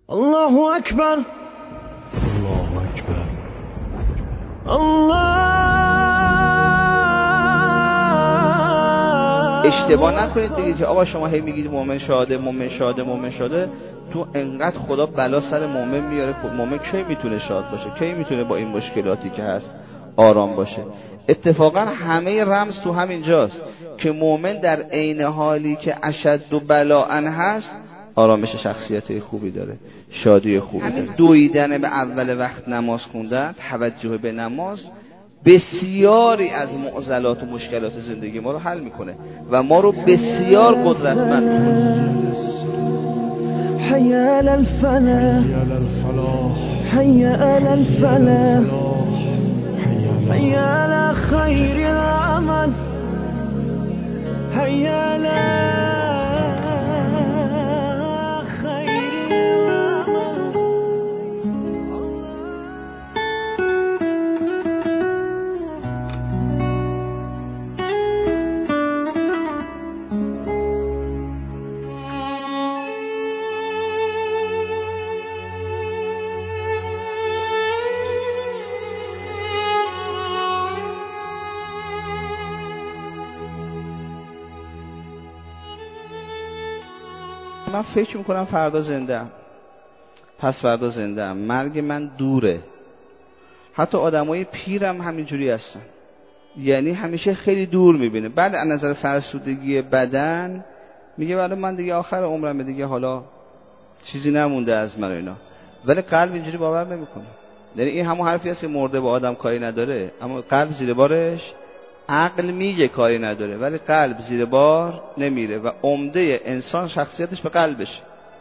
الله اکبر، الله اکبر، الله. اشتباه نکنید دیگه که آقا شما هی میگید مؤمن شاده مؤمن شاده مؤمن شاده، تو انقدر خدا بلا سر مؤمن میاره. مؤمن کی میتونه شاد باشه؟ کی میتونه با این مشکلاتی که هست آرام باشه؟ اتفاقا همه رمز تو همین جاست که مؤمن در عین حالی که اشد و بلاء هست آرامش شخصیت خوبی داره، شادی خوبی داره. دویدن به اول وقت نماز خوندن، توجه به نماز بسیاری از معضلات و مشکلات زندگی ما رو حل میکنه و ما رو بسیار قدرتمند میکنه. حی علی الفلاح، حی علی الفلاح، حی علی خیر العمل، حی علی من فکر میکنم فردا زنده‌ام، پس فردا زنده‌ام، مرگ من دوره. حتی آدمای پیرم همینجوری هستن، یعنی همیشه خیلی دور میبینه. بعد از نظر فرسودگی بدن میگه ولی من دیگه آخر عمرم دیگه، حالا چیزی نمونده از من اینا، ولی قلب اینجوری باور نمیکنه. یعنی این همون حرفی است که مرده با آدم کاری نداره، اما قلب زیر بارش عقل میگه کاری نداره، ولی قلب زیر بار نمیره و عمده انسان شخصیتش به قلبشه.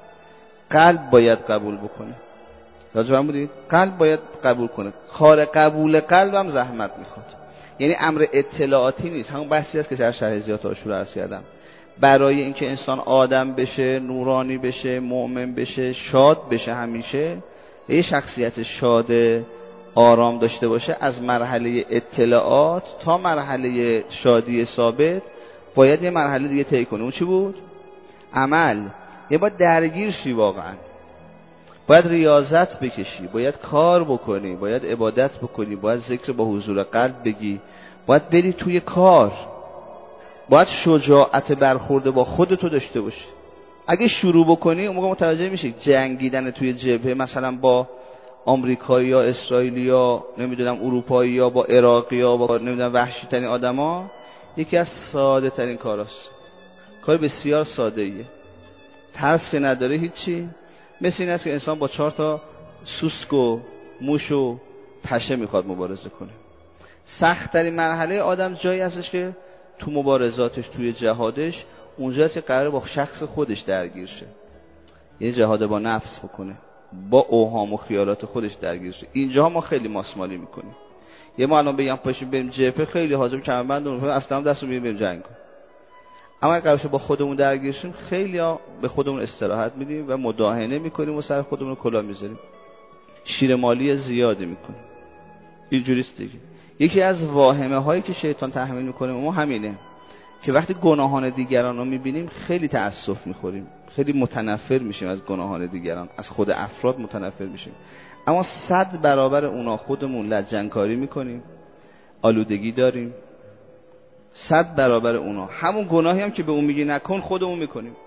قلب باید قبول بکنه. راجع هم بودید؟ قلب باید قبول کنه. کار قبول قلبم زحمت میخواد. یعنی امر اطلاعاتی نیست. همون بحثی است که در شهریزیات عاشورا عرض کردم. برای اینکه انسان آدم بشه، نورانی بشه، مؤمن بشه، شاد بشه، همیشه یه شخصیت شاد آرام داشته باشه، از مرحله اطلاعات تا مرحله شادی ثابت باید یه مرحله دیگه طی کنه. اون چی بود؟ عمل. یه باید درگیر شی، واقعا باید ریاضت بکشی، باید کار بکنی، باید عبادت بکنی، باید ذکر با حضور قلب بگی، باید بری توی کار، باید شجاعت برخورده با خودتو داشته باشی. اگه شروع بکنی اون موقع متوجه میشی جنگیدن توی جبهه مثلا با آمریکایی یا اسرائیلی یا نمیدونم اروپایی یا با عراقی یا با نمیدونم وحشی ترین آدما یکی از ساده ترین کاراست. کار بسیار ساده ایه، ترس که نداره هیچی. مثل این است که انسان با 4 تا سوسک و موش و پشه میخواد مبارزه کنه. سخت ترین مرحله آدم جایی هستش که تو مبارزاتش، توی جهادش، اونجاست که قراره با شخص خودش درگیر شه، یه جهاد با نفس بکنه، با اوهام و خیالات خودش درگیر شه. اینجا ما خیلی ماسمالی میکنیم. یه ما الان بگم پاشیم بریم جبهه، خیلی حاضر کمربند اون اصلا دستو بریم جنگ کنیم. اما اگه قراره با خودمون درگیر شیم، خیلی ها به خودمون استراحت میدیم و مداهنه میکنیم و سر خودمون کلاه میذاریم، شیر مالی زیادی میکنیم. اینجوریست دیگه. یکی از واهمه هایی که شیطان تحمیل میکنه ما همینه که وقتی گناهان دیگران رو میبینیم خیلی تأسف میخوریم، خیلی متنفر میشیم از گناهان دیگران، از خود افراد متنفر میشیم. اما 100 برابر اونا خودمون لجنکاری میکنیم، آلودگی داریم. 100 برابر اونا همون گناهی هم که به اون میگی نکن خودمون میکنیم،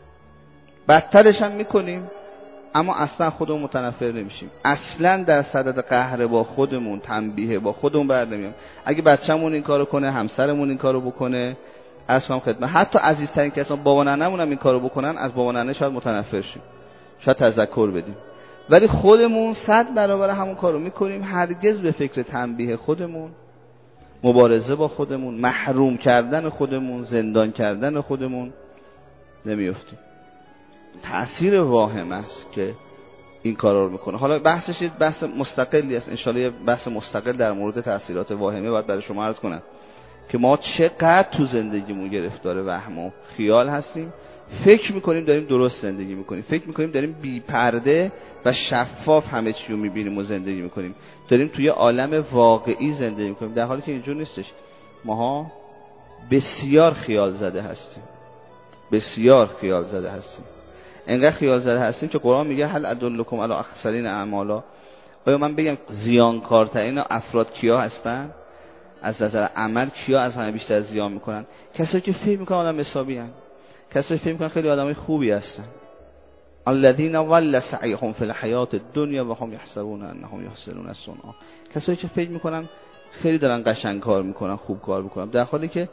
بدترش هم میکنیم، اما اصلا خودمون متنفر نمیشیم. اصلا در صدد قهر با خودمون، تنبیه با خودمون بر نمیام. اگه بچه‌مون این کارو کنه، همسرمون این کارو بکنه، اصلا خدمت، حتی عزیزترین کسا بابا ننه‌مون هم این کارو بکنن، از بابا ننه شاید متنفر شیم، شاید تذکر بدیم، ولی خودمون 100 برابر همون کارو میکنیم. هرگز به فکر تنبیه خودمون، مبارزه با خودمون، محروم کردن خودمون، زندان کردن خودمون نمیافتیم. تأثیر واهم است که این کارا رو میکنه. حالا بحثش یه بحث مستقلی است، ان شاءالله یه بحث مستقل در مورد تأثیرات واهمه باید برای شما عرض کنم که ما چقدر تو زندگیمون گرفتار وهم و خیال هستیم. فکر میکنیم داریم درست زندگی میکنیم، فکر میکنیم داریم بی پرده و شفاف همه چی رو میبینیم و زندگی میکنیم، داریم توی عالم واقعی زندگی میکنیم، در حالی که اینجور نیستش. ماها بسیار خیال زده هستیم، بسیار خیال زده هستیم. انقدر خیال زده هستیم که قرآن میگه هل ادلکم علی اخسرین اعمالا، آیا من بگم زیانکارترین افراد کیا هستن؟ از نظر عمل کیا از همه بیشتر زیان میکنن؟ کسایی که فکر میکنن آدم حسابی ان، کسایی فکر میکنن خیلی آدمای خوبی هستن. الذين ضل سعيهم في الحیات الدنیا و هم یحسبون انهم یحسنون صنعا، کسایی که فکر میکنن خیلی دارن قشنگ کار میکنن، خوب کار میکنن، در حالی که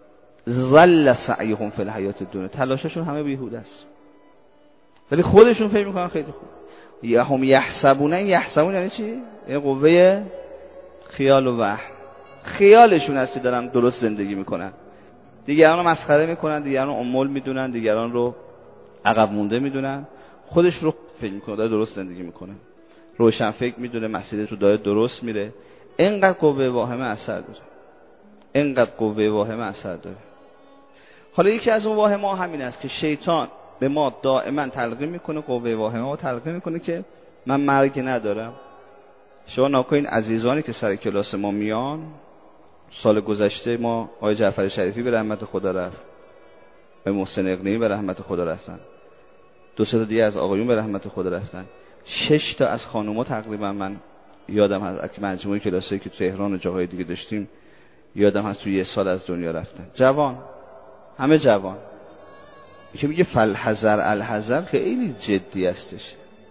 ضل سعیهم فی الحیات الدنیا، تلاششون همه بیهوده است، ولی خودشون فکر میکنن خیلی خوب. یا هم یحسبون یعنی چی؟ یعنی قوه خیال و وهم، خیالشون هست که دارن درست زندگی میکنن، دیگران رو مسخره میکنن، دیگران رو امول میدونن، دیگران رو عقب مونده میدونن، خودش رو فکر میکنه داره درست زندگی میکنه، روشن فکر میدونه مسیرش رو داره درست میره. اینقدر قوه واهمه اثر داره، اینقدر قوه واهمه اثر داره. حالا یکی از اون واهمه ها همین است که شیطان به ما دائما تلقین میکنه، قوه واهمه ها تلقین میکنه که من مرگ ندارم. شما ناکنین عزیزانی که سر کلاس ما میان، سال گذشته ما آقای جعفر شریفی به رحمت خدا رفت، به محسن اقلیمی به رحمت خدا رفتن، 2 تا دیگه از آقایون به رحمت خدا رفتن، 6 تا از خانوما تقریبا من یادم هست که مجموعه کلاسایی که تو تهران و جاهای دیگه داشتیم یادم هست تو 1 سال از دنیا رفتن. جوان، همه جوان. که میگه فالحذر الحذر خیلی جدی هستش،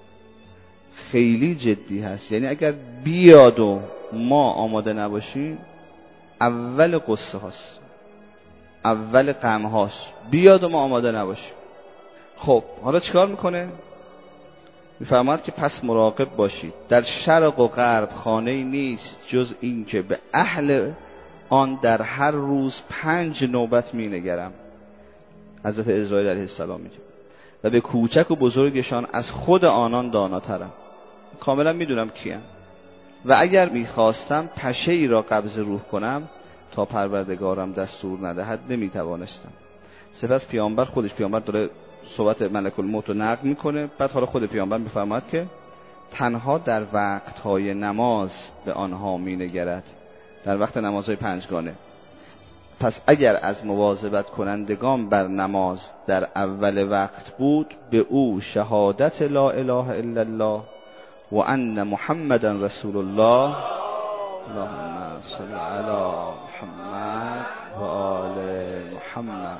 خیلی جدی هست. یعنی اگر بیاد و ما آماده نباشیم، اول قصه هاست، اول غم هاست، بیاد و ما آماده نباشیم. خب حالا چیکار میکنه؟ میفرماید که پس مراقب باشید، در شرق و غرب خانه‌ای نیست جز این که به اهل آن در هر روز 5 نوبت مینگرم. حضرت عزراییل علیه السلام میگه و به کوچک و بزرگشان از خود آنان داناترم، کاملا میدونم کیم، و اگر میخواستم پشه ای را قبض روح کنم تا پروردگارم دستور ندهد نمیتوانستم. سپس پیامبر خودش، پیامبر داره صحبت ملک الموت رو نقل میکنه، بعد حالا خود پیامبر میفرماید که تنها در وقتهای نماز به آنها مینگرد، در وقت نمازهای 5 گانه. پس اگر از مواظبت کنندگان بر نماز در اول وقت بود، به او شهادت لا اله الا الله و ان محمدا رسول الله، اللهم صل علی محمد و آل محمد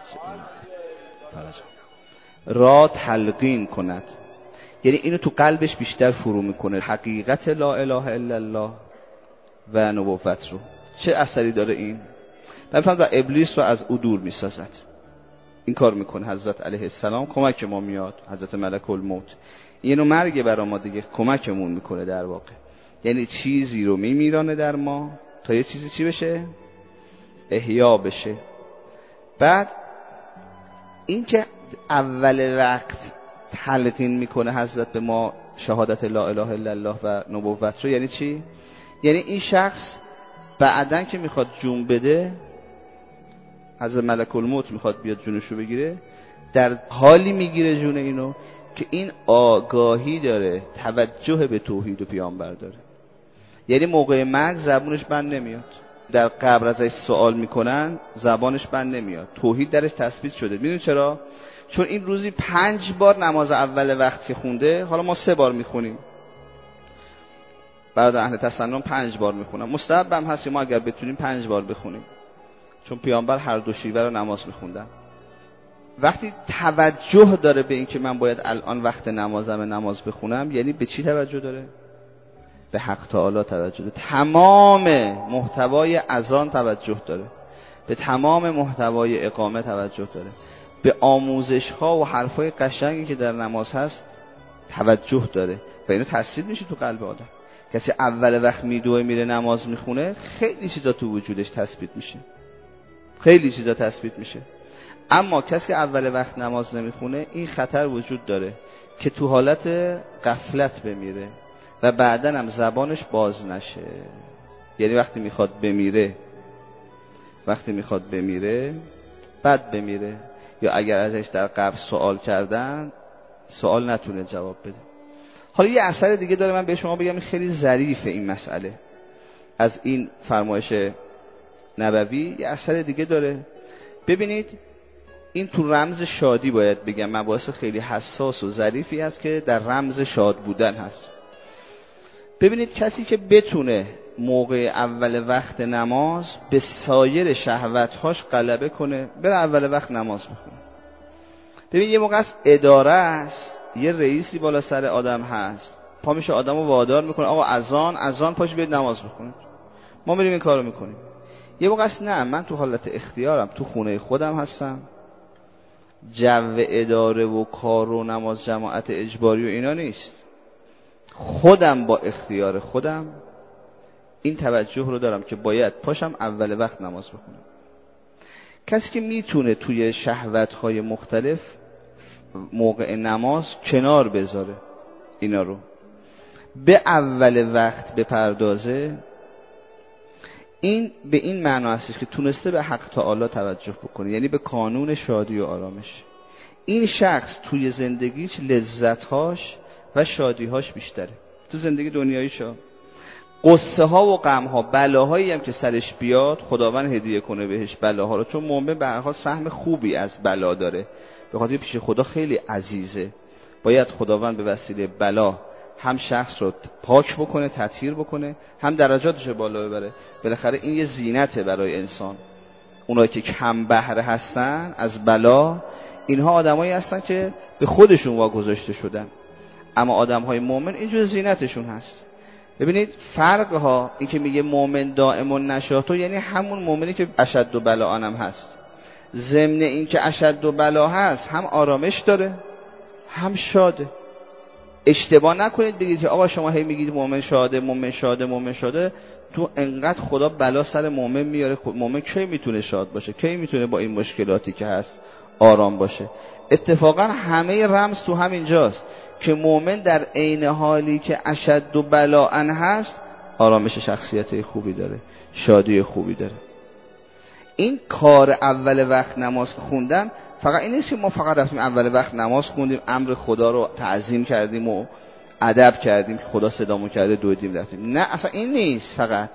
را تلقین کند. یعنی اینو تو قلبش بیشتر فرو میکنه، حقیقت لا اله الا الله و نبوت رو. چه اثری داره این؟ بفهمید و ابلیس رو از او دور میسازد. این کار میکنه حضرت علیه السلام، کمک ما میاد، حضرت ملک الموت اینو مرگ برا ما دیگه کمکمون میکنه در واقع. یعنی چیزی رو میمیرانه در ما تا یه چیزی چی بشه؟ احیا بشه. بعد این که اول وقت تلقین میکنه حضرت به ما شهادت لا اله الا الله و نبوت رو، یعنی چی؟ یعنی این شخص بعدن که میخواد جون بده، حضرت ملک الموت میخواد بیاد جونشو بگیره، در حالی میگیره جون اینو که این آگاهی داره، توجه به توحید و پیامبر داره. یعنی موقع مرگ زبانش بند نمیاد، در قبر ازش سوال میکنن زبانش بند نمیاد، توحید درش تثبیت شده. میدونی چرا؟ چون این روزی 5 بار نماز اول وقت که خونده، حالا ما 3 بار میخونیم، برای اهل تسنن 5 بار میخونن، مستحب هم هست ما اگر بتونیم 5 بار بخونیم، چون پیامبر هر دو شیوه رو نماز میخوندن. وقتی توجه داره به این که من باید الان وقت نمازم نماز بخونم، یعنی به چی توجه داره؟ به حق تعالی توجه داره. تمام محتوای اذان توجه داره، به تمام محتوای اقامه توجه داره، به آموزش ها و حرفای قشنگی که در نماز هست توجه داره و اینو تثبیت میشه تو قلب آدم. کسی اول وقت میدوه میره نماز میخونه، خیلی چیزا تو وجودش تثبیت میشه، خیلی چیزا تثبیت میشه. اما کسی که اول وقت نماز نمیخونه، این خطر وجود داره که تو حالت غفلت بمیره و بعدن هم زبانش باز نشه. یعنی وقتی میخواد بمیره بعد بمیره، یا اگر ازش در قبر سوال کردن سوال نتونه جواب بده. حالا یه اثر دیگه داره، من به شما بگم خیلی ظریفه این مسئله از این فرمایش نبوی. یه اثر دیگه داره. ببینید این تو رمز شادی باید بگم، مباحث خیلی حساس و ظریفی است که در رمز شاد بودن هست. ببینید کسی که بتونه موقع اول وقت نماز به سایر شهوت‌هاش غلبه کنه، بره اول وقت نماز بخونه. ببین یه موقع است اداره است، یه رئیسی بالا سر آدم هست، پا میشه آدمو وادار میکنه آقا اذان پاش برید نماز بخونید. ما میریم این کارو میکنیم. یه موقع است نه، من تو حالت اختیارم، تو خونه خودم هستم، جو اداره و کار و نماز جماعت اجباری و اینا نیست، خودم با اختیار خودم این توجه رو دارم که باید پاشم اول وقت نماز بخونم. کسی که میتونه توی شهوت‌های مختلف موقع نماز کنار بذاره، اینا رو به اول وقت بپردازه، این به این معنا هستش که تونسته به حق تعالی توجه بکنه، یعنی به قانون شادی و آرامش. این شخص توی زندگیش لذت‌هاش و شادی‌هاش بیشتره. تو زندگی دنیاییشو قصه ها و غم ها، بلاهایی هم که سرش بیاد خداوند هدیه کنه بهش بلاها رو، چون مؤمن به هر حال سهم خوبی از بلا داره، به خاطر پیش خدا خیلی عزیزه. باید خداوند به وسیله بلا هم شخص رو پاک بکنه، تطهیر بکنه، هم درجاتش رو بالا ببره. بالاخره این یه زینته برای انسان. اونایی که کم بهره هستن از بلا، اینها آدمایی هستن که به خودشون واگذاشته شدن، اما آدمهای مؤمن اینجور زینتشون هست. ببینید فرق ها، این که میگه مؤمن دائم النشاط، یعنی همون مؤمنی که اشد و بلا هم هست. ضمن این که اشد و بلا هست هم آرامش داره هم شاده. اشتباه نکنید بگید که آقا شما هی میگید مؤمن شاده مؤمن شاده مؤمن شاده، تو انقدر خدا بلا سر مؤمن میاره. مؤمن کی میتونه شاد باشه؟ کی میتونه با این مشکلاتی که هست آرام باشه؟ اتفاقا همه رمز تو همینجاست که مؤمن در عین حالی که اشد و بلاء هست آرامش شخصیت خوبی داره، شادی خوبی داره. این کار اول وقت نماز خوندن فقط این نیست که ما فقط رفتیم اول وقت نماز خوندیم، امر خدا رو تعظیم کردیم و ادب کردیم که خدا صدامون کرده دویدیم رفتیم. نه، اصلا این نیست فقط،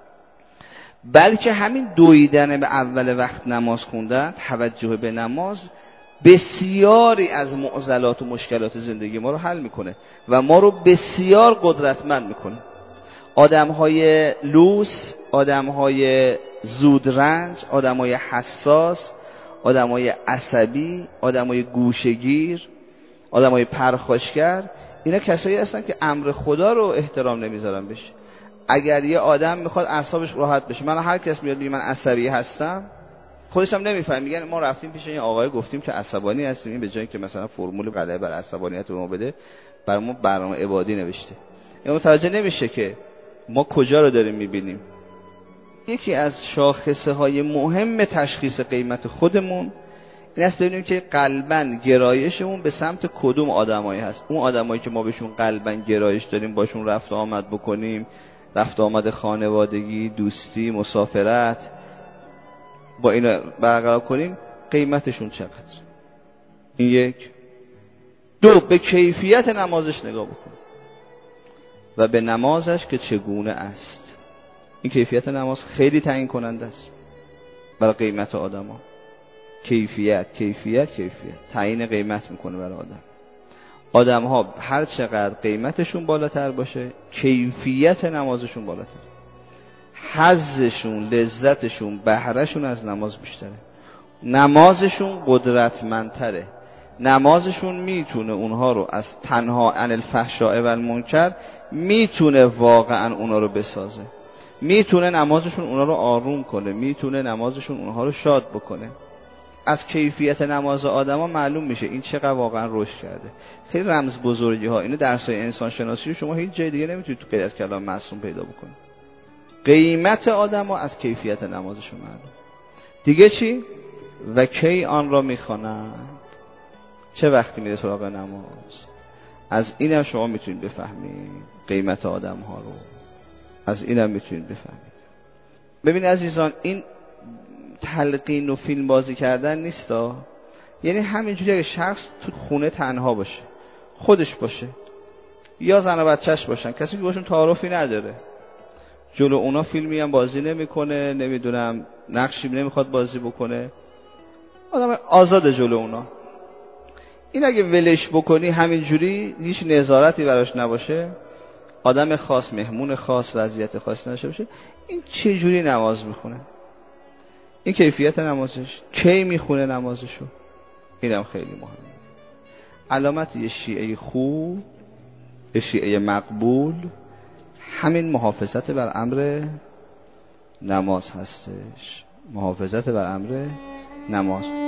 بلکه همین دویدن به اول وقت نماز خوندن، توجه به نماز، بسیاری از معضلات و مشکلات زندگی ما رو حل میکنه و ما رو بسیار قدرتمند میکنه. آدمهای لوس، آدمهای زودرنج، آدمهای حساس، آدمهای عصبی، آدمهای گوشه‌گیر، آدمهای پرخاشگر، اینا کسایی هستن که امر خدا رو احترام نمیذارن بشه. اگر یه آدم میخواد اعصابش راحت بشه، من هر کس میاد میگه من عصبی هستم، خودش هم نمیفهم، میگن ما رفتیم پیش این آقای گفتیم که عصبانی هستیم، این به جای که مثلا فرمول غلبه بر عصبانیت رو ما بده، برای ما برنامه عبادی نوشته. این متوجه نمیشه که ما کجا رو داریم میبینیم. یکی از شاخصه های مهم تشخیص قیمت خودمون این است ببینیم که قلباً گرایشمون به سمت کدوم آدمایی هست. اون آدمایی که ما بهشون قلباً گرایش داریم، باشون رفت آمد بکنیم، رفت آمد خانوادگی، دوستی، مسافرت، با اینا برقرار کنیم، قیمتشون چقدر؟ این یک. دو، به کیفیت نمازش نگاه بکن و به نمازش که چگونه است. این کیفیت نماز خیلی تعیین کننده است برای قیمت آدم‌ها. کیفیت تعیین قیمت میکنه برای آدم‌ها. هر چقدر قیمتشون بالاتر باشه، کیفیت نمازشون بالاتر، حظشون، لذتشون، بهرهشون از نماز بیشتره، نمازشون قدرتمندتره، نمازشون میتونه اونها رو از تنها عن الفحشاء و المنکر، میتونه واقعا اونها رو بسازه، میتونه نمازشون اونها رو آروم کنه، میتونه نمازشون اونها رو شاد بکنه. از کیفیت نماز آدما معلوم میشه این چقدر واقعا رشد کرده. خیلی رمز بزرگی ها، اینو درسای انسان شناسی شما هیچ جای دیگه نمیتونید غیر از کلام معصوم پیدا بکنید. قیمت آدما از کیفیت نمازشون معلوم. دیگه چی؟ و کی آن را میخوانند، چه وقتی میره سراغ نماز. از اینم شما میتونید بفهمید قیمت آدم ها رو، از اینم میتونید بفهمید. ببین عزیزان، این تلقین و فیلم بازی کردن نیستا. یعنی همینجوری اگه شخص تو خونه تنها باشه، خودش باشه، یا زن و بچهش باشن، کسی که باشون تعارفی نداره، جلو اونا فیلمی هم بازی نمیکنه، نمیدونم نقشی نمیخواد بازی بکنه، آدم آزاد جلو اونا. این اگه ولش بکنی همینجوری هیچ نظارتی براش نباشه، آدم خاص، مهمون خاص، وضعیت خاصی نشه باشه، این چه جوری نماز میخونه؟ این کیفیت نمازش، کی میخونه نمازشو؟ اینم خیلی مهمه. علامت یه شیعه خوب، یه شیعه مقبول، همین محافظت بر امر نماز هستش. محافظت بر امر نماز.